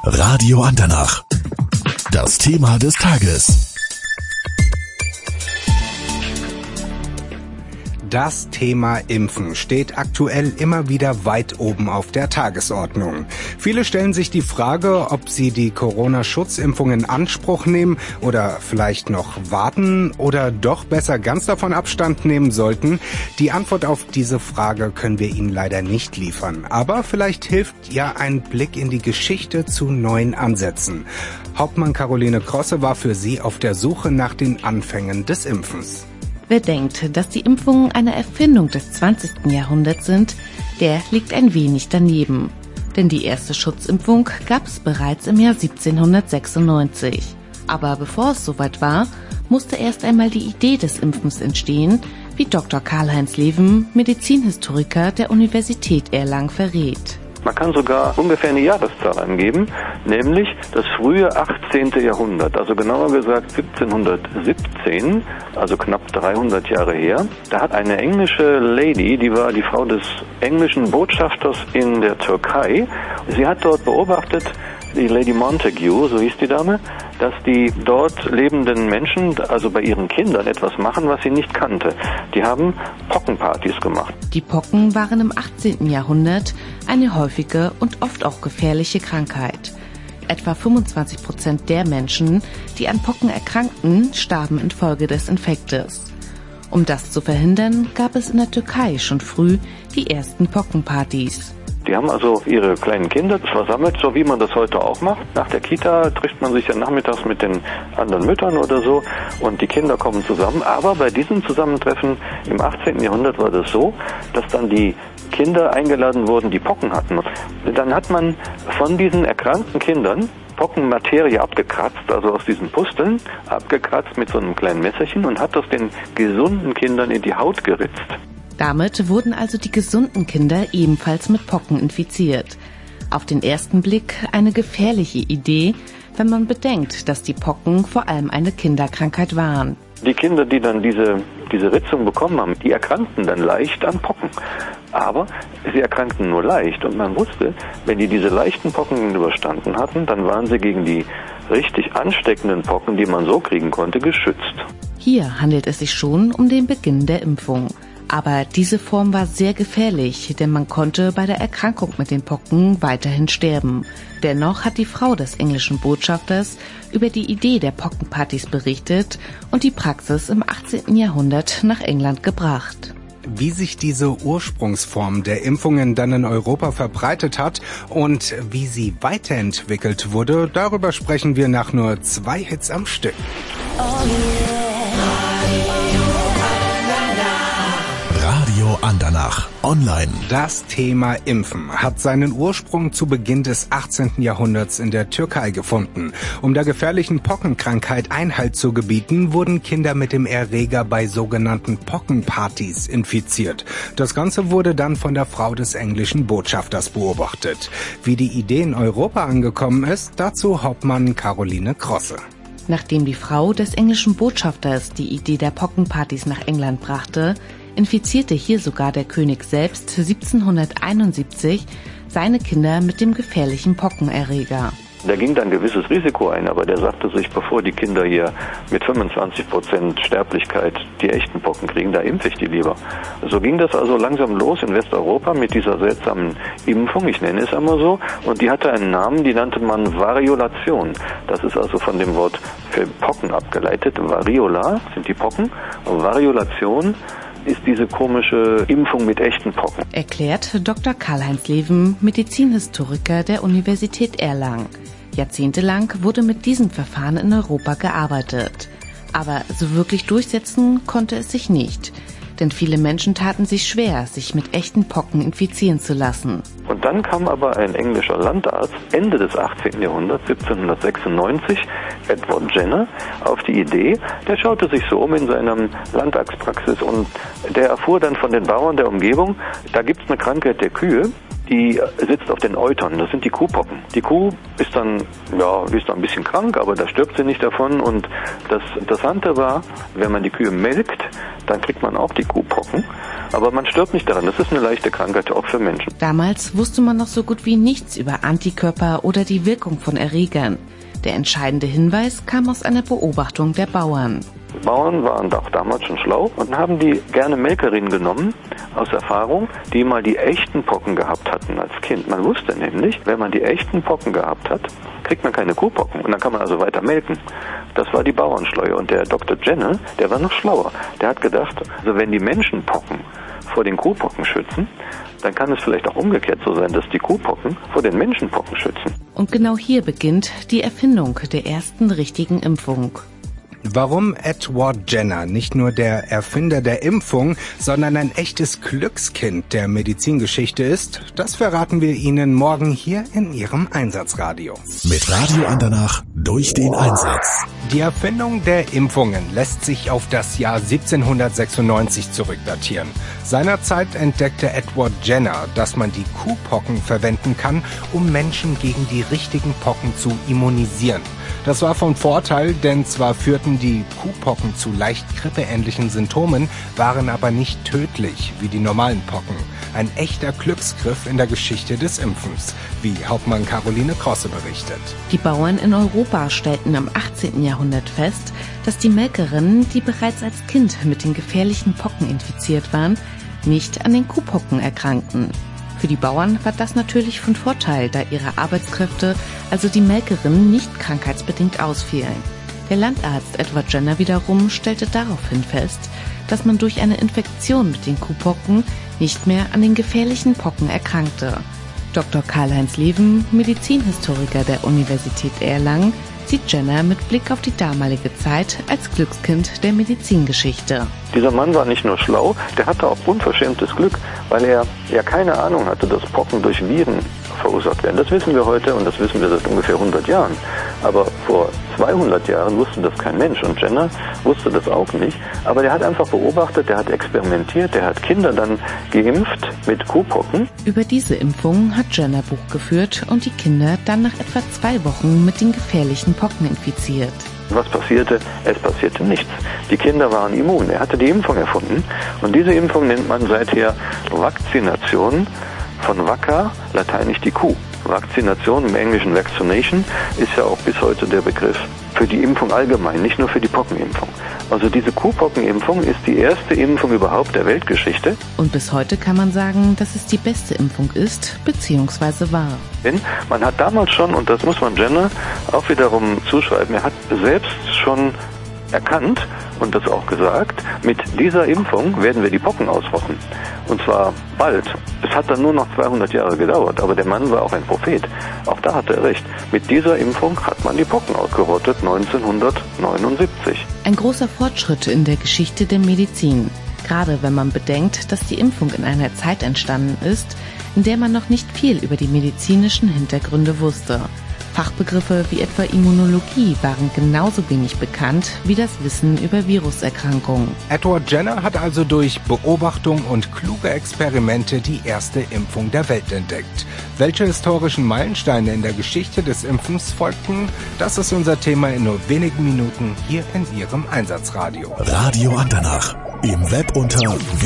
Radio Andernach. Das Thema des Tages. Das Thema Impfen steht aktuell immer wieder weit oben auf der Tagesordnung. Viele stellen sich die Frage, ob sie die Corona-Schutzimpfung in Anspruch nehmen oder vielleicht noch warten oder doch besser ganz davon Abstand nehmen sollten. Die Antwort auf diese Frage können wir Ihnen leider nicht liefern. Aber vielleicht hilft ja ein Blick in die Geschichte zu neuen Ansätzen. Hauptmann Caroline Krosse war für Sie auf der Suche nach den Anfängen des Impfens. Wer denkt, dass die Impfungen eine Erfindung des 20. Jahrhunderts sind, der liegt ein wenig daneben. Denn die erste Schutzimpfung gab es bereits im Jahr 1796. Aber bevor es soweit war, musste erst einmal die Idee des Impfens entstehen, wie Dr. Karl-Heinz Leven, Medizinhistoriker der Universität Erlangen, verrät. Man kann sogar ungefähr eine Jahreszahl angeben, nämlich das frühe 18. Jahrhundert, also genauer gesagt 1717, also knapp 300 Jahre her. Da hat eine englische Lady, die war die Frau des englischen Botschafters in der Türkei, sie hat dort beobachtet, die Lady Montagu, so hieß die Dame, dass die dort lebenden Menschen, also bei ihren Kindern, etwas machen, was sie nicht kannte. Die haben Pockenpartys gemacht. Die Pocken waren im 18. Jahrhundert eine häufige und oft auch gefährliche Krankheit. Etwa 25% der Menschen, die an Pocken erkrankten, starben infolge des Infektes. Um das zu verhindern, gab es in der Türkei schon früh die ersten Pockenpartys. Die haben also ihre kleinen Kinder versammelt, so wie man das heute auch macht. Nach der Kita trifft man sich ja nachmittags mit den anderen Müttern oder so und die Kinder kommen zusammen. Aber bei diesem Zusammentreffen im 18. Jahrhundert war das so, dass dann die Kinder eingeladen wurden, die Pocken hatten. Dann hat man von diesen erkrankten Kindern Pockenmaterie abgekratzt, also aus diesen Pusteln abgekratzt mit so einem kleinen Messerchen und hat das den gesunden Kindern in die Haut geritzt. Damit wurden also die gesunden Kinder ebenfalls mit Pocken infiziert. Auf den ersten Blick eine gefährliche Idee, wenn man bedenkt, dass die Pocken vor allem eine Kinderkrankheit waren. Die Kinder, die dann diese Ritzung bekommen haben, die erkrankten dann leicht an Pocken. Aber sie erkrankten nur leicht und man wusste, wenn die diese leichten Pocken überstanden hatten, dann waren sie gegen die richtig ansteckenden Pocken, die man so kriegen konnte, geschützt. Hier handelt es sich schon um den Beginn der Impfung. Aber diese Form war sehr gefährlich, denn man konnte bei der Erkrankung mit den Pocken weiterhin sterben. Dennoch hat die Frau des englischen Botschafters über die Idee der Pockenpartys berichtet und die Praxis im 18. Jahrhundert nach England gebracht. Wie sich diese Ursprungsform der Impfungen dann in Europa verbreitet hat und wie sie weiterentwickelt wurde, darüber sprechen wir nach nur 2 Hits am Stück. Oh yeah. Radio Andernach online. Das Thema Impfen hat seinen Ursprung zu Beginn des 18. Jahrhunderts in der Türkei gefunden. Um der gefährlichen Pockenkrankheit Einhalt zu gebieten, wurden Kinder mit dem Erreger bei sogenannten Pockenpartys infiziert. Das Ganze wurde dann von der Frau des englischen Botschafters beobachtet. Wie die Idee in Europa angekommen ist, dazu Hauptmann Caroline Krosse. Nachdem die Frau des englischen Botschafters die Idee der Pockenpartys nach England brachte, infizierte hier sogar der König selbst 1771 seine Kinder mit dem gefährlichen Pockenerreger. Der ging dann ein gewisses Risiko ein, aber der sagte sich, bevor die Kinder hier mit 25% Sterblichkeit die echten Pocken kriegen, da impfe ich die lieber. So ging das also langsam los in Westeuropa mit dieser seltsamen Impfung, ich nenne es einmal so, und die hatte einen Namen, die nannte man Variolation. Das ist also von dem Wort für Pocken abgeleitet. Variola sind die Pocken und Variolation ist diese komische Impfung mit echten Pocken. Erklärt Dr. Karl-Heinz Leven, Medizinhistoriker der Universität Erlangen. Jahrzehntelang wurde mit diesem Verfahren in Europa gearbeitet. Aber so wirklich durchsetzen konnte es sich nicht. Denn viele Menschen taten sich schwer, sich mit echten Pocken infizieren zu lassen. Und dann kam aber ein englischer Landarzt Ende des 18. Jahrhunderts, 1796, Edward Jenner, auf die Idee, der schaute sich so um in seiner Landarztpraxis und der erfuhr dann von den Bauern der Umgebung, da gibt's eine Krankheit der Kühe, die sitzt auf den Eutern, das sind die Kuhpocken. Die Kuh ist dann ein bisschen krank, aber da stirbt sie nicht davon. Und das Interessante war, wenn man die Kühe melkt, dann kriegt man auch die Kuhpocken. Aber man stirbt nicht daran, das ist eine leichte Krankheit, auch für Menschen. Damals wusste man noch so gut wie nichts über Antikörper oder die Wirkung von Erregern. Der entscheidende Hinweis kam aus einer Beobachtung der Bauern. Bauern waren auch damals schon schlau und haben die gerne Melkerinnen genommen, aus Erfahrung, die mal die echten Pocken gehabt hatten als Kind. Man wusste nämlich, wenn man die echten Pocken gehabt hat, kriegt man keine Kuhpocken und dann kann man also weiter melken. Das war die Bauernschleue und der Dr. Jenner, der war noch schlauer. Der hat gedacht, also wenn die Menschen Pocken vor den Kuhpocken schützen, dann kann es vielleicht auch umgekehrt so sein, dass die Kuhpocken vor den Menschenpocken schützen. Und genau hier beginnt die Erfindung der ersten richtigen Impfung. Warum Edward Jenner nicht nur der Erfinder der Impfung, sondern ein echtes Glückskind der Medizingeschichte ist, das verraten wir Ihnen morgen hier in Ihrem Einsatzradio. Mit Radio Andernach durch den Einsatz. Die Erfindung der Impfungen lässt sich auf das Jahr 1796 zurückdatieren. Seinerzeit entdeckte Edward Jenner, dass man die Kuhpocken verwenden kann, um Menschen gegen die richtigen Pocken zu immunisieren. Das war von Vorteil, denn zwar führten die Kuhpocken zu leicht grippeähnlichen Symptomen, waren aber nicht tödlich wie die normalen Pocken. Ein echter Glücksgriff in der Geschichte des Impfens, wie Hauptmann Caroline Krosse berichtet. Die Bauern in Europa stellten im 18. Jahrhundert fest, dass die Melkerinnen, die bereits als Kind mit den gefährlichen Pocken infiziert waren, nicht an den Kuhpocken erkrankten. Für die Bauern war das natürlich von Vorteil, da ihre Arbeitskräfte, also die Melkerinnen, nicht krankheitsbedingt ausfielen. Der Landarzt Edward Jenner wiederum stellte daraufhin fest, dass man durch eine Infektion mit den Kuhpocken nicht mehr an den gefährlichen Pocken erkrankte. Dr. Karl-Heinz Leven, Medizinhistoriker der Universität Erlangen, sieht Jenner mit Blick auf die damalige Zeit als Glückskind der Medizingeschichte. Dieser Mann war nicht nur schlau, der hatte auch unverschämtes Glück, weil er ja keine Ahnung hatte, dass Pocken durch Viren verursacht werden. Das wissen wir heute und das wissen wir seit ungefähr 100 Jahren. Aber vor 200 Jahren wusste das kein Mensch und Jenner wusste das auch nicht. Aber der hat einfach beobachtet, der hat experimentiert, der hat Kinder dann geimpft mit Kuhpocken. Über diese Impfung hat Jenner Buch geführt und die Kinder dann nach etwa 2 Wochen mit den gefährlichen Pocken infiziert. Was passierte? Es passierte nichts. Die Kinder waren immun. Er hatte die Impfung erfunden und diese Impfung nennt man seither Vakzination, von Vacca, lateinisch die Kuh. Vakzination, im Englischen Vaccination, ist ja auch bis heute der Begriff für die Impfung allgemein, nicht nur für die Pockenimpfung. Also diese Kuhpockenimpfung ist die erste Impfung überhaupt der Weltgeschichte. Und bis heute kann man sagen, dass es die beste Impfung ist, beziehungsweise war. Denn man hat damals schon, und das muss man Jenner auch wiederum zuschreiben, er hat selbst schon erkannt und das auch gesagt, mit dieser Impfung werden wir die Pocken ausrotten. Und zwar bald. Es hat dann nur noch 200 Jahre gedauert, aber der Mann war auch ein Prophet. Auch da hatte er recht. Mit dieser Impfung hat man die Pocken ausgerottet 1979. Ein großer Fortschritt in der Geschichte der Medizin. Gerade wenn man bedenkt, dass die Impfung in einer Zeit entstanden ist, in der man noch nicht viel über die medizinischen Hintergründe wusste. Fachbegriffe wie etwa Immunologie waren genauso wenig bekannt wie das Wissen über Viruserkrankungen. Edward Jenner hat also durch Beobachtung und kluge Experimente die erste Impfung der Welt entdeckt. Welche historischen Meilensteine in der Geschichte des Impfens folgten, das ist unser Thema in nur wenigen Minuten hier in Ihrem Einsatzradio. Radio Andernach. Im Web unter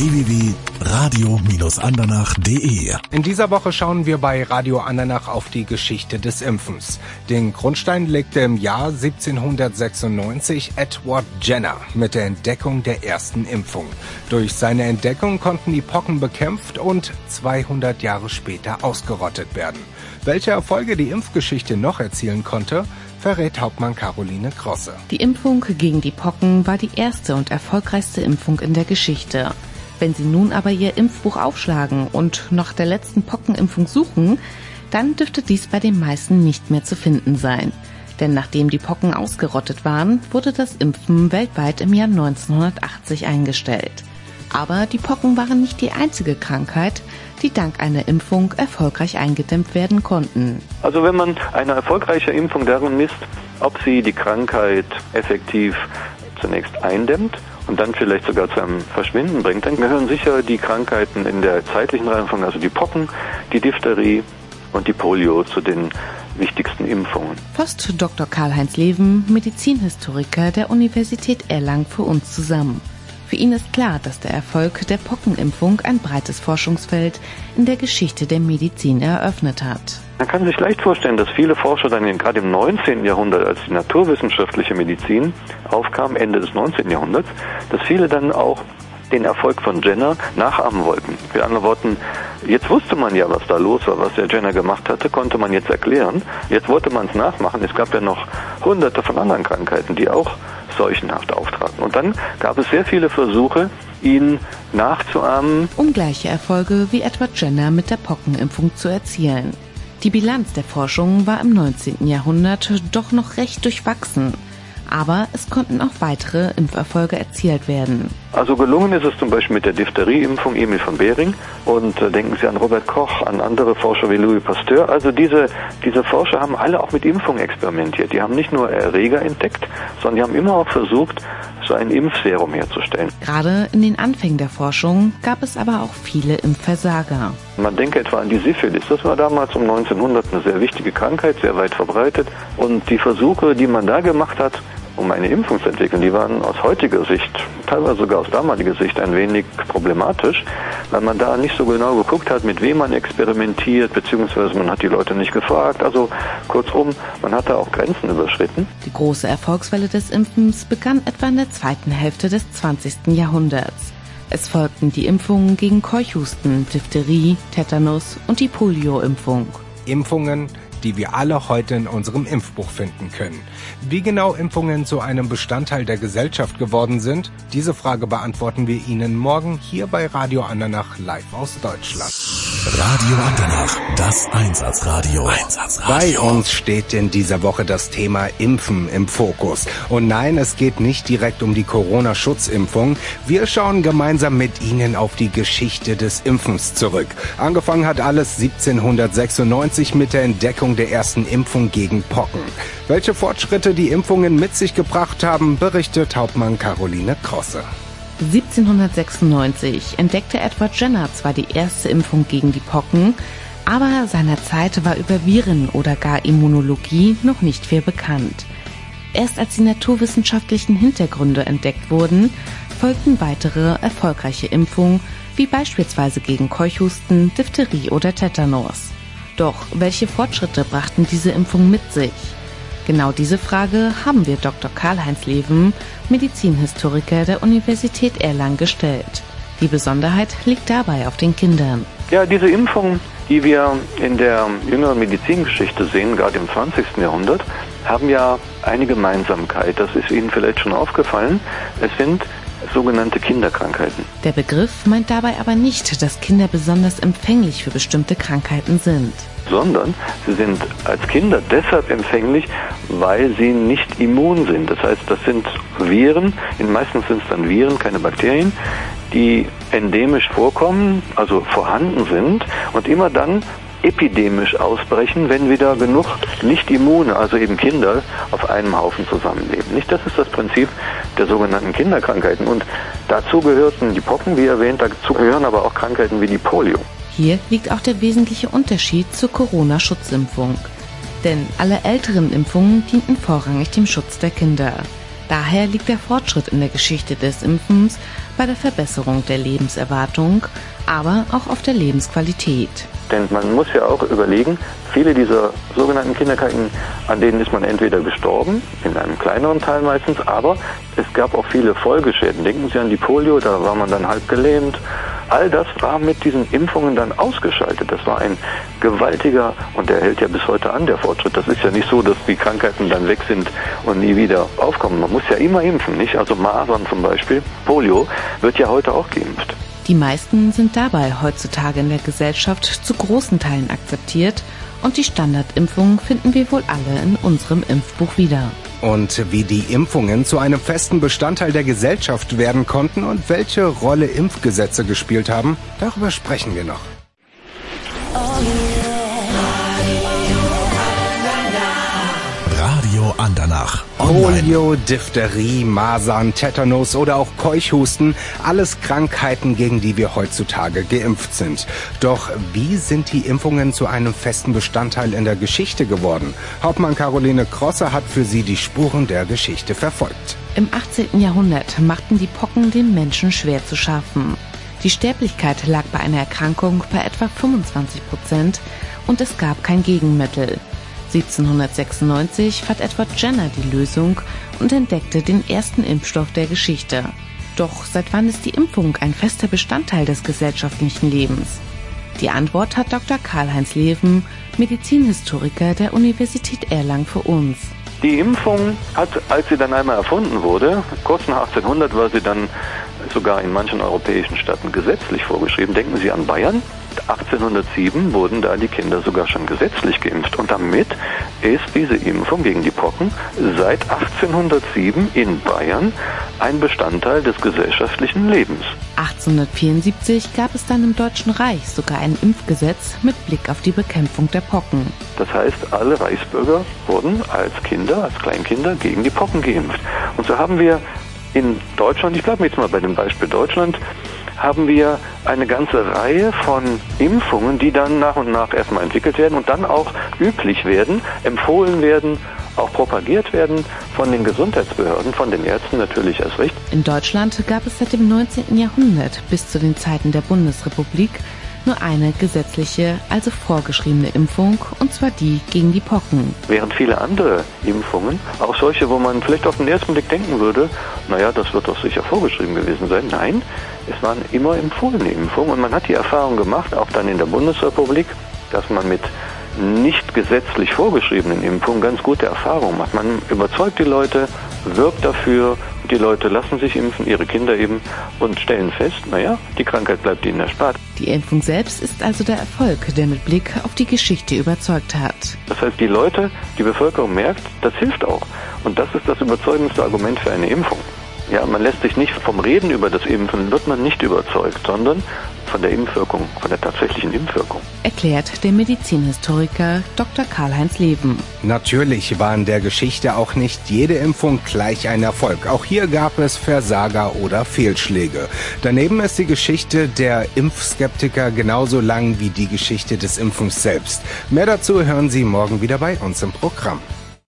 www.radio-andernach.de. In dieser Woche schauen wir bei Radio Andernach auf die Geschichte des Impfens. Den Grundstein legte im Jahr 1796 Edward Jenner mit der Entdeckung der ersten Impfung. Durch seine Entdeckung konnten die Pocken bekämpft und 200 Jahre später ausgerottet werden. Welche Erfolge die Impfgeschichte noch erzielen konnte, verrät Hauptmann Caroline Krosse. Die Impfung gegen die Pocken war die erste und erfolgreichste Impfung in der Geschichte. Wenn Sie nun aber Ihr Impfbuch aufschlagen und nach der letzten Pockenimpfung suchen, dann dürfte dies bei den meisten nicht mehr zu finden sein. Denn nachdem die Pocken ausgerottet waren, wurde das Impfen weltweit im Jahr 1980 eingestellt. Aber die Pocken waren nicht die einzige Krankheit, die dank einer Impfung erfolgreich eingedämmt werden konnten. Also wenn man eine erfolgreiche Impfung darin misst, ob sie die Krankheit effektiv zunächst eindämmt und dann vielleicht sogar zu einem Verschwinden bringt, dann gehören sicher die Krankheiten in der zeitlichen Reihenfolge, also die Pocken, die Diphtherie und die Polio zu den wichtigsten Impfungen. Fasst Dr. Karl-Heinz Leven, Medizinhistoriker der Universität Erlangen, für uns zusammen. Für ihn ist klar, dass der Erfolg der Pockenimpfung ein breites Forschungsfeld in der Geschichte der Medizin eröffnet hat. Man kann sich leicht vorstellen, dass viele Forscher dann gerade im 19. Jahrhundert, als die naturwissenschaftliche Medizin aufkam, Ende des 19. Jahrhunderts, dass viele dann auch den Erfolg von Jenner nachahmen wollten. Mit anderen Worten, jetzt wusste man ja, was da los war, was der Jenner gemacht hatte, konnte man jetzt erklären. Jetzt wollte man es nachmachen. Es gab ja noch hunderte von anderen Krankheiten, die auch seuchenhaft auftraten. Und dann gab es sehr viele Versuche, ihn nachzuahmen. Um gleiche Erfolge wie Edward Jenner mit der Pockenimpfung zu erzielen. Die Bilanz der Forschung war im 19. Jahrhundert doch noch recht durchwachsen. Aber es konnten auch weitere Impferfolge erzielt werden. Also gelungen ist es zum Beispiel mit der Diphtherieimpfung Emil von Behring. Und denken Sie an Robert Koch, an andere Forscher wie Louis Pasteur. Also diese Forscher haben alle auch mit Impfungen experimentiert. Die haben nicht nur Erreger entdeckt, sondern die haben immer auch versucht, so ein Impfserum herzustellen. Gerade in den Anfängen der Forschung gab es aber auch viele Impfversager. Man denke etwa an die Syphilis. Das war damals um 1900 eine sehr wichtige Krankheit, sehr weit verbreitet. Und die Versuche, die man da gemacht hat, um eine Impfung zu entwickeln, die waren aus heutiger Sicht, teilweise sogar aus damaliger Sicht, ein wenig problematisch, weil man da nicht so genau geguckt hat, mit wem man experimentiert, beziehungsweise man hat die Leute nicht gefragt. Also kurzum, man hat da auch Grenzen überschritten. Die große Erfolgswelle des Impfens begann etwa in der zweiten Hälfte des 20. Jahrhunderts. Es folgten die Impfungen gegen Keuchhusten, Diphtherie, Tetanus und die Polio-Impfung. Impfungen, die wir alle heute in unserem Impfbuch finden können. Wie genau Impfungen zu einem Bestandteil der Gesellschaft geworden sind, diese Frage beantworten wir Ihnen morgen hier bei Radio Andernach live aus Deutschland. Radio Andernach, das Einsatzradio. Bei uns steht in dieser Woche das Thema Impfen im Fokus. Und nein, es geht nicht direkt um die Corona-Schutzimpfung. Wir schauen gemeinsam mit Ihnen auf die Geschichte des Impfens zurück. Angefangen hat alles 1796 mit der Entdeckung der ersten Impfung gegen Pocken. Welche Fortschritte die Impfungen mit sich gebracht haben, berichtet Hauptmann Caroline Krosse. 1796 entdeckte Edward Jenner zwar die erste Impfung gegen die Pocken, aber seinerzeit war über Viren oder gar Immunologie noch nicht viel bekannt. Erst als die naturwissenschaftlichen Hintergründe entdeckt wurden, folgten weitere erfolgreiche Impfungen, wie beispielsweise gegen Keuchhusten, Diphtherie oder Tetanus. Doch welche Fortschritte brachten diese Impfungen mit sich? Genau diese Frage haben wir Dr. Karl-Heinz Leven, Medizinhistoriker der Universität Erlangen, gestellt. Die Besonderheit liegt dabei auf den Kindern. Ja, diese Impfungen, die wir in der jüngeren Medizingeschichte sehen, gerade im 20. Jahrhundert, haben ja eine Gemeinsamkeit. Das ist Ihnen vielleicht schon aufgefallen. Es sind sogenannte Kinderkrankheiten. Der Begriff meint dabei aber nicht, dass Kinder besonders empfänglich für bestimmte Krankheiten sind. Sondern sie sind als Kinder deshalb empfänglich, weil sie nicht immun sind. Das heißt, das sind Viren, meistens sind es dann Viren, keine Bakterien, die endemisch vorkommen, also vorhanden sind und immer dann epidemisch ausbrechen, wenn wieder genug Nicht-Immune, also eben Kinder, auf einem Haufen zusammenleben. Nicht? Das ist das Prinzip der sogenannten Kinderkrankheiten. Und dazu gehörten die Pocken, wie erwähnt, dazu gehören aber auch Krankheiten wie die Polio. Hier liegt auch der wesentliche Unterschied zur Corona-Schutzimpfung. Denn alle älteren Impfungen dienten vorrangig dem Schutz der Kinder. Daher liegt der Fortschritt in der Geschichte des Impfens bei der Verbesserung der Lebenserwartung, aber auch auf der Lebensqualität. Denn man muss ja auch überlegen, viele dieser sogenannten Kinderkrankheiten, an denen ist man entweder gestorben, in einem kleineren Teil meistens, aber es gab auch viele Folgeschäden. Denken Sie an die Polio, da war man dann halb gelähmt. All das war mit diesen Impfungen dann ausgeschaltet. Das war ein gewaltiger, und der hält ja bis heute an, der Fortschritt. Das ist ja nicht so, dass die Krankheiten dann weg sind und nie wieder aufkommen. Man muss ja immer impfen, nicht? Also Masern zum Beispiel, Polio, wird ja heute auch geimpft. Die meisten sind dabei heutzutage in der Gesellschaft zu großen Teilen akzeptiert und die Standardimpfungen finden wir wohl alle in unserem Impfbuch wieder. Und wie die Impfungen zu einem festen Bestandteil der Gesellschaft werden konnten und welche Rolle Impfgesetze gespielt haben, darüber sprechen wir noch. Radio Andernach. online. Polio, Diphtherie, Masern, Tetanus oder auch Keuchhusten, alles Krankheiten, gegen die wir heutzutage geimpft sind. Doch wie sind die Impfungen zu einem festen Bestandteil in der Geschichte geworden? Hauptmann Caroline Crosse hat für Sie die Spuren der Geschichte verfolgt. Im 18. Jahrhundert machten die Pocken den Menschen schwer zu schaffen. Die Sterblichkeit lag bei einer Erkrankung bei etwa 25% und es gab kein Gegenmittel. 1796 fand Edward Jenner die Lösung und entdeckte den ersten Impfstoff der Geschichte. Doch seit wann ist die Impfung ein fester Bestandteil des gesellschaftlichen Lebens? Die Antwort hat Dr. Karl-Heinz Leven, Medizinhistoriker der Universität Erlangen, für uns. Die Impfung hat, als sie dann einmal erfunden wurde, kurz nach 1800 war sie dann sogar in manchen europäischen Staaten gesetzlich vorgeschrieben. Denken Sie an Bayern. 1807 wurden da die Kinder sogar schon gesetzlich geimpft. Und damit ist diese Impfung gegen die Pocken seit 1807 in Bayern ein Bestandteil des gesellschaftlichen Lebens. 1874 gab es dann im Deutschen Reich sogar ein Impfgesetz mit Blick auf die Bekämpfung der Pocken. Das heißt, alle Reichsbürger wurden als Kinder, als Kleinkinder gegen die Pocken geimpft. Und so haben wir in Deutschland, ich bleibe jetzt mal bei dem Beispiel Deutschland, haben wir eine ganze Reihe von Impfungen, die dann nach und nach erstmal entwickelt werden und dann auch üblich werden, empfohlen werden, auch propagiert werden von den Gesundheitsbehörden, von den Ärzten natürlich erst recht. In Deutschland gab es seit dem 19. Jahrhundert bis zu den Zeiten der Bundesrepublik nur eine gesetzliche, also vorgeschriebene Impfung, und zwar die gegen die Pocken. Während viele andere Impfungen, auch solche, wo man vielleicht auf den ersten Blick denken würde, naja, das wird doch sicher vorgeschrieben gewesen sein. Nein, es waren immer empfohlene Impfungen und man hat die Erfahrung gemacht, auch dann in der Bundesrepublik, dass man mit nicht gesetzlich vorgeschriebenen Impfungen ganz gute Erfahrungen macht. Man überzeugt die Leute, wirbt dafür, die Leute lassen sich impfen, ihre Kinder eben, und stellen fest, naja, die Krankheit bleibt ihnen erspart. Die Impfung selbst ist also der Erfolg, der mit Blick auf die Geschichte überzeugt hat. Das heißt, die Bevölkerung merkt, das hilft auch. Und das ist das überzeugendste Argument für eine Impfung. Ja, man lässt sich nicht vom Reden über das Impfen, wird man nicht überzeugt, sondern von der Impfwirkung, von der tatsächlichen Impfwirkung. Erklärt der Medizinhistoriker Dr. Karl-Heinz Leven. Natürlich war in der Geschichte auch nicht jede Impfung gleich ein Erfolg. Auch hier gab es Versager oder Fehlschläge. Daneben ist die Geschichte der Impfskeptiker genauso lang wie die Geschichte des Impfens selbst. Mehr dazu hören Sie morgen wieder bei uns im Programm.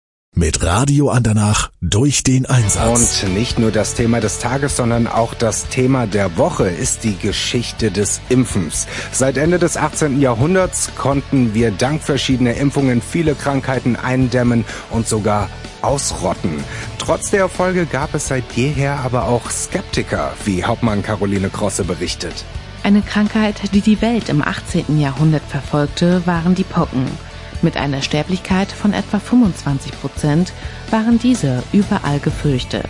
Mit Radio Andernach durch den Einsatz. Und nicht nur das Thema des Tages, sondern auch das Thema der Woche ist die Geschichte des Impfens. Seit Ende des 18. Jahrhunderts konnten wir dank verschiedener Impfungen viele Krankheiten eindämmen und sogar ausrotten. Trotz der Erfolge gab es seit jeher aber auch Skeptiker, wie Hauptmann Caroline Crosse berichtet. Eine Krankheit, die die Welt im 18. Jahrhundert verfolgte, waren die Pocken. Mit einer Sterblichkeit von etwa 25% waren diese überall gefürchtet.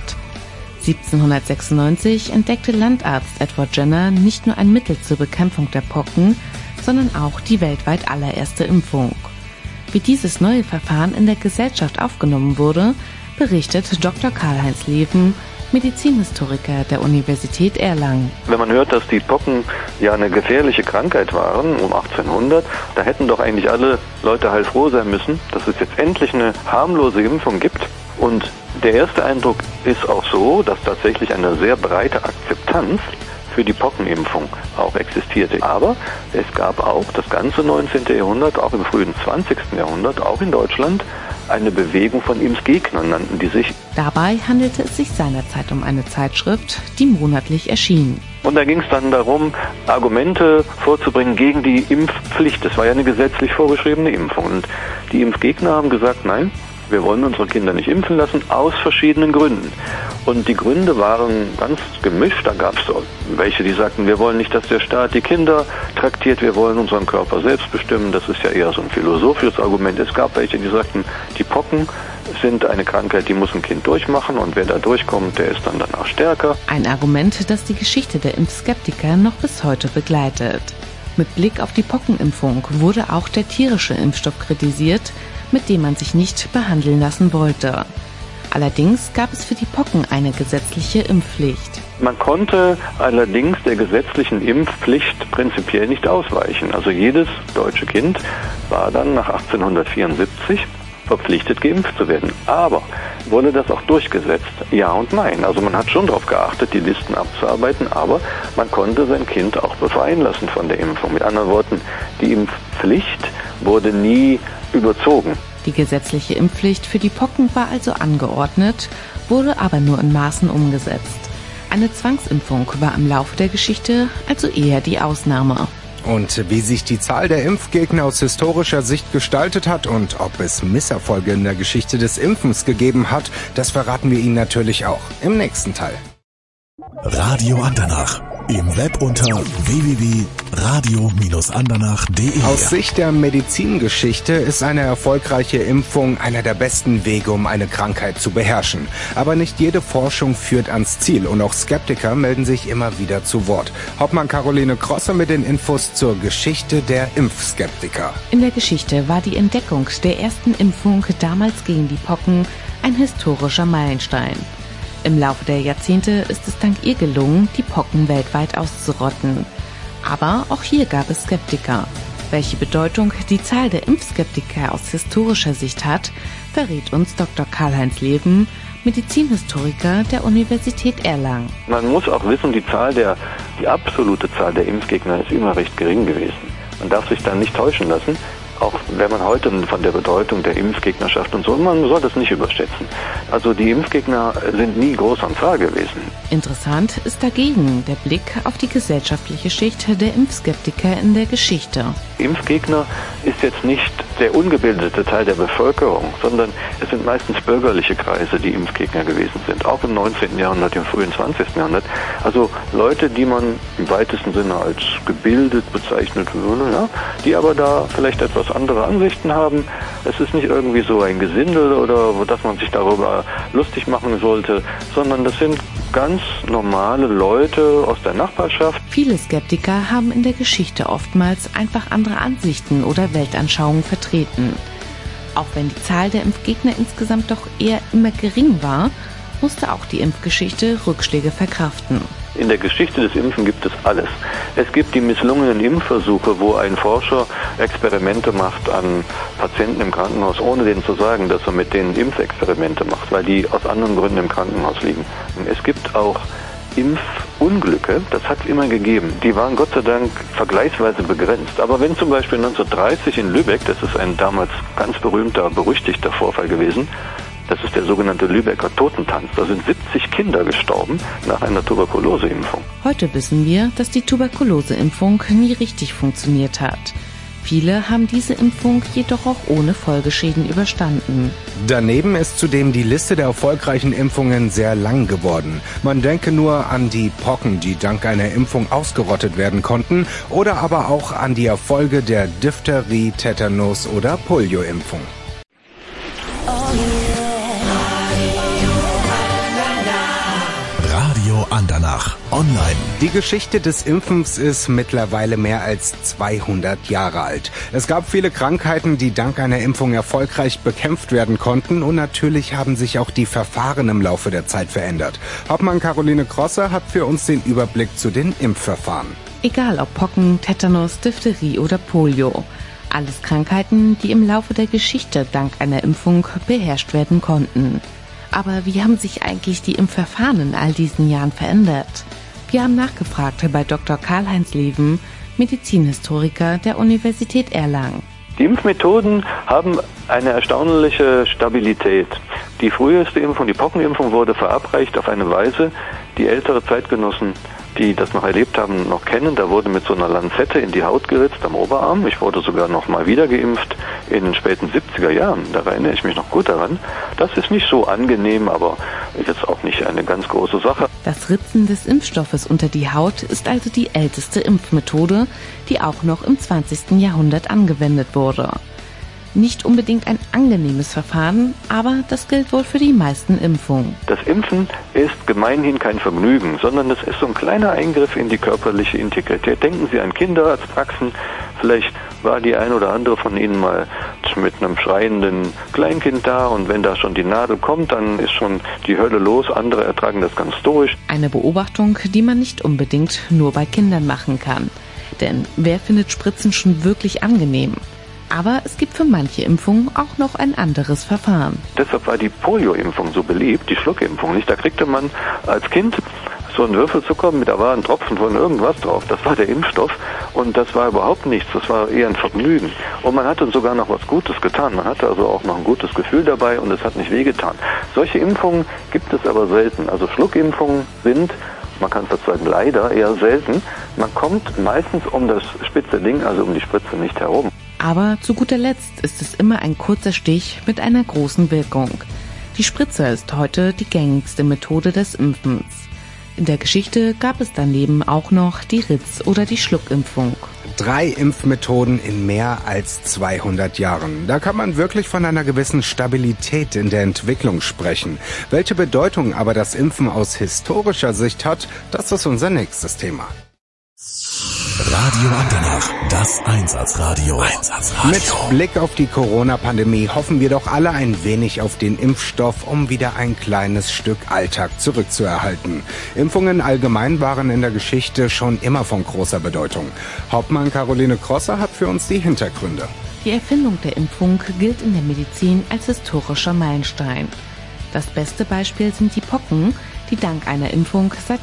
1796 entdeckte Landarzt Edward Jenner nicht nur ein Mittel zur Bekämpfung der Pocken, sondern auch die weltweit allererste Impfung. Wie dieses neue Verfahren in der Gesellschaft aufgenommen wurde, berichtet Dr. Karl-Heinz Leven, Medizinhistoriker der Universität Erlangen. Wenn man hört, dass die Pocken ja eine gefährliche Krankheit waren um 1800, da hätten doch eigentlich alle Leute heilfroh sein müssen, dass es jetzt endlich eine harmlose Impfung gibt. Und der erste Eindruck ist auch so, dass tatsächlich eine sehr breite Akzeptanz für die Pockenimpfung auch existierte. Aber es gab auch das ganze 19. Jahrhundert, auch im frühen 20. Jahrhundert, auch in Deutschland, eine Bewegung von Impfgegnern nannten die sich. Dabei handelte es sich seinerzeit um eine Zeitschrift, die monatlich erschien. Und da ging es dann darum, Argumente vorzubringen gegen die Impfpflicht. Das war ja eine gesetzlich vorgeschriebene Impfung. Und die Impfgegner haben gesagt, nein, wir wollen unsere Kinder nicht impfen lassen, aus verschiedenen Gründen. Und die Gründe waren ganz gemischt. Da gab es welche, die sagten, wir wollen nicht, dass der Staat die Kinder traktiert, wir wollen unseren Körper selbst bestimmen. Das ist ja eher so ein philosophisches Argument. Es gab welche, die sagten, die Pocken sind eine Krankheit, die muss ein Kind durchmachen und wer da durchkommt, der ist dann danach stärker. Ein Argument, das die Geschichte der Impfskeptiker noch bis heute begleitet. Mit Blick auf die Pockenimpfung wurde auch der tierische Impfstoff kritisiert, mit dem man sich nicht behandeln lassen wollte. Allerdings gab es für die Pocken eine gesetzliche Impfpflicht. Man konnte allerdings der gesetzlichen Impfpflicht prinzipiell nicht ausweichen. Also jedes deutsche Kind war dann nach 1874 verpflichtet, geimpft zu werden. Aber wurde das auch durchgesetzt? Ja und nein. Also man hat schon darauf geachtet, die Listen abzuarbeiten, aber man konnte sein Kind auch befreien lassen von der Impfung. Mit anderen Worten, die Impfpflicht wurde nie überzogen. Die gesetzliche Impfpflicht für die Pocken war also angeordnet, wurde aber nur in Maßen umgesetzt. Eine Zwangsimpfung war im Laufe der Geschichte also eher die Ausnahme. Und wie sich die Zahl der Impfgegner aus historischer Sicht gestaltet hat und ob es Misserfolge in der Geschichte des Impfens gegeben hat, das verraten wir Ihnen natürlich auch im nächsten Teil. Radio Andernach. Im Web unter www.radio-andernach.de. Aus Sicht der Medizingeschichte ist eine erfolgreiche Impfung einer der besten Wege, um eine Krankheit zu beherrschen. Aber nicht jede Forschung führt ans Ziel und auch Skeptiker melden sich immer wieder zu Wort. Hauptmann Caroline Crosser mit den Infos zur Geschichte der Impfskeptiker. In der Geschichte war die Entdeckung der ersten Impfung damals gegen die Pocken ein historischer Meilenstein. Im Laufe der Jahrzehnte ist es dank ihr gelungen, die Pocken weltweit auszurotten. Aber auch hier gab es Skeptiker. Welche Bedeutung die Zahl der Impfskeptiker aus historischer Sicht hat, verrät uns Dr. Karl-Heinz Leven, Medizinhistoriker der Universität Erlangen. Man muss auch wissen, die absolute Zahl der Impfgegner ist immer recht gering gewesen. Man darf sich dann nicht täuschen lassen. Auch wenn man heute von der Bedeutung der Impfgegnerschaft und so, man soll das nicht überschätzen. Also die Impfgegner sind nie groß an Zahl gewesen. Interessant ist dagegen der Blick auf die gesellschaftliche Schicht der Impfskeptiker in der Geschichte. Impfgegner ist jetzt nicht der ungebildete Teil der Bevölkerung, sondern es sind meistens bürgerliche Kreise, die Impfgegner gewesen sind. Auch im 19. Jahrhundert, im frühen 20. Jahrhundert. Also Leute, die man im weitesten Sinne als gebildet bezeichnet würde, ja, die aber da vielleicht etwas andere Ansichten haben. Es ist nicht irgendwie so ein Gesindel oder dass man sich darüber lustig machen sollte, sondern das sind ganz normale Leute aus der Nachbarschaft. Viele Skeptiker haben in der Geschichte oftmals einfach andere Ansichten oder Weltanschauungen vertreten. Auch wenn die Zahl der Impfgegner insgesamt doch eher immer gering war, musste auch die Impfgeschichte Rückschläge verkraften. In der Geschichte des Impfen gibt es alles. Es gibt die misslungenen Impfversuche, wo ein Forscher Experimente macht an Patienten im Krankenhaus, ohne denen zu sagen, dass er mit denen Impfexperimente macht, weil die aus anderen Gründen im Krankenhaus liegen. Es gibt auch Impfunglücke, das hat es immer gegeben. Die waren Gott sei Dank vergleichsweise begrenzt. Aber wenn zum Beispiel 1930 in Lübeck, das ist ein damals ganz berühmter, berüchtigter Vorfall gewesen, das ist der sogenannte Lübecker Totentanz. Da sind 70 Kinder gestorben nach einer Tuberkuloseimpfung. Heute wissen wir, dass die Tuberkuloseimpfung nie richtig funktioniert hat. Viele haben diese Impfung jedoch auch ohne Folgeschäden überstanden. Daneben ist zudem die Liste der erfolgreichen Impfungen sehr lang geworden. Man denke nur an die Pocken, die dank einer Impfung ausgerottet werden konnten, oder aber auch an die Erfolge der Diphtherie-, Tetanus- oder Polio-Impfung. Radio Andernach online. Die Geschichte des Impfens ist mittlerweile mehr als 200 Jahre alt. Es gab viele Krankheiten, die dank einer Impfung erfolgreich bekämpft werden konnten, und natürlich haben sich auch die Verfahren im Laufe der Zeit verändert. Hauptmann Caroline Crosser hat für uns den Überblick zu den Impfverfahren. Egal ob Pocken, Tetanus, Diphtherie oder Polio. Alles Krankheiten, die im Laufe der Geschichte dank einer Impfung beherrscht werden konnten. Aber wie haben sich eigentlich die Impfverfahren in all diesen Jahren verändert? Wir haben nachgefragt bei Dr. Karl-Heinz Leven, Medizinhistoriker der Universität Erlangen. Die Impfmethoden haben eine erstaunliche Stabilität. Die früheste Impfung, die Pockenimpfung, wurde verabreicht auf eine Weise, die ältere Zeitgenossen, die das noch erlebt haben, noch kennen. Da wurde mit so einer Lanzette in die Haut geritzt am Oberarm. Ich wurde sogar noch mal wieder geimpft in den späten 70er Jahren. Da erinnere ich mich noch gut daran. Das ist nicht so angenehm, aber jetzt auch nicht eine ganz große Sache. Das Ritzen des Impfstoffes unter die Haut ist also die älteste Impfmethode, die auch noch im 20. Jahrhundert angewendet wurde. Nicht unbedingt ein angenehmes Verfahren, aber das gilt wohl für die meisten Impfungen. Das Impfen ist gemeinhin kein Vergnügen, sondern das ist so ein kleiner Eingriff in die körperliche Integrität. Denken Sie an Kinderarztpraxen. Vielleicht war die ein oder andere von Ihnen mal mit einem schreienden Kleinkind da, und wenn da schon die Nadel kommt, dann ist schon die Hölle los. Andere ertragen das ganz stoisch. Eine Beobachtung, die man nicht unbedingt nur bei Kindern machen kann. Denn wer findet Spritzen schon wirklich angenehm? Aber es gibt für manche Impfungen auch noch ein anderes Verfahren. Deshalb war die Polio-Impfung so beliebt, die Schluckimpfung nicht. Da kriegte man als Kind so einen Würfelzucker, da war ein Tropfen von irgendwas drauf, das war der Impfstoff und das war überhaupt nichts, das war eher ein Vergnügen. Und man hatte sogar noch was Gutes getan, man hatte also auch noch ein gutes Gefühl dabei und es hat nicht wehgetan. Solche Impfungen gibt es aber selten. Also Schluckimpfungen sind, man kann es dazu sagen, leider eher selten. Man kommt meistens um das spitze Ding, also um die Spritze nicht herum. Aber zu guter Letzt ist es immer ein kurzer Stich mit einer großen Wirkung. Die Spritze ist heute die gängigste Methode des Impfens. In der Geschichte gab es daneben auch noch die Ritz- oder die Schluckimpfung. 3 Impfmethoden in mehr als 200 Jahren. Da kann man wirklich von einer gewissen Stabilität in der Entwicklung sprechen. Welche Bedeutung aber das Impfen aus historischer Sicht hat, das ist unser nächstes Thema. Radio Andernach, das Einsatzradio. Mit Blick auf die Corona-Pandemie hoffen wir doch alle ein wenig auf den Impfstoff, um wieder ein kleines Stück Alltag zurückzuerhalten. Impfungen allgemein waren in der Geschichte schon immer von großer Bedeutung. Hauptmann Caroline Crosser hat für uns die Hintergründe. Die Erfindung der Impfung gilt in der Medizin als historischer Meilenstein. Das beste Beispiel sind die Pocken, die dank einer Impfung seit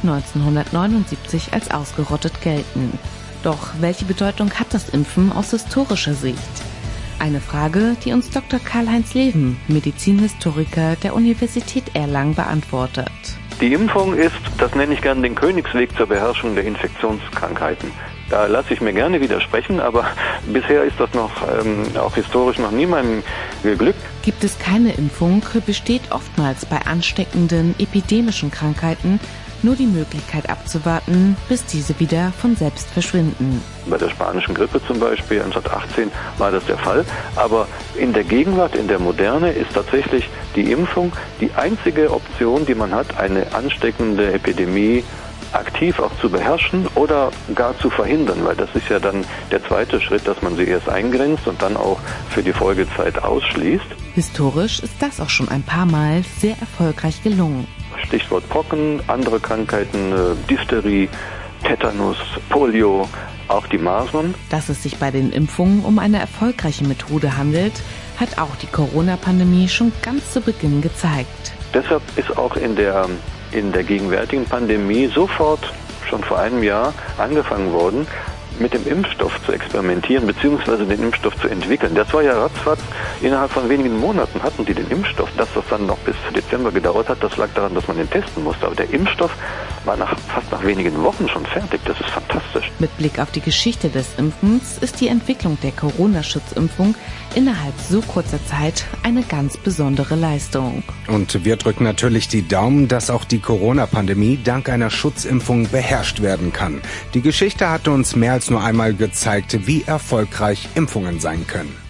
1979 als ausgerottet gelten. Doch welche Bedeutung hat das Impfen aus historischer Sicht? Eine Frage, die uns Dr. Karl-Heinz Leven, Medizinhistoriker der Universität Erlangen, beantwortet. Die Impfung ist, das nenne ich gerne den Königsweg zur Beherrschung der Infektionskrankheiten. Da lasse ich mir gerne widersprechen, aber bisher ist das noch auch historisch noch niemandem geglückt. Gibt es keine Impfung, besteht oftmals bei ansteckenden epidemischen Krankheiten nur die Möglichkeit abzuwarten, bis diese wieder von selbst verschwinden. Bei der spanischen Grippe zum Beispiel 1918 war das der Fall, aber in der Gegenwart, in der Moderne ist tatsächlich die Impfung die einzige Option, die man hat, eine ansteckende Epidemie aktiv auch zu beherrschen oder gar zu verhindern, weil das ist ja dann der zweite Schritt, dass man sie erst eingrenzt und dann auch für die Folgezeit ausschließt. Historisch ist das auch schon ein paar Mal sehr erfolgreich gelungen. Stichwort Pocken, andere Krankheiten, Diphtherie, Tetanus, Polio, auch die Masern. Dass es sich bei den Impfungen um eine erfolgreiche Methode handelt, hat auch die Corona-Pandemie schon ganz zu Beginn gezeigt. Deshalb ist auch in der gegenwärtigen Pandemie sofort, schon vor einem Jahr, angefangen worden, mit dem Impfstoff zu experimentieren bzw. den Impfstoff zu entwickeln. Das war ja ratzfatz, innerhalb von wenigen Monaten hatten die den Impfstoff. Dass das dann noch bis Dezember gedauert hat, das lag daran, dass man den testen musste. Aber der Impfstoff war fast nach wenigen Wochen schon fertig. Das ist fantastisch. Mit Blick auf die Geschichte des Impfens ist die Entwicklung der Corona-Schutzimpfung innerhalb so kurzer Zeit eine ganz besondere Leistung. Und wir drücken natürlich die Daumen, dass auch die Corona-Pandemie dank einer Schutzimpfung beherrscht werden kann. Die Geschichte hat uns mehr als nur einmal gezeigt, wie erfolgreich Impfungen sein können.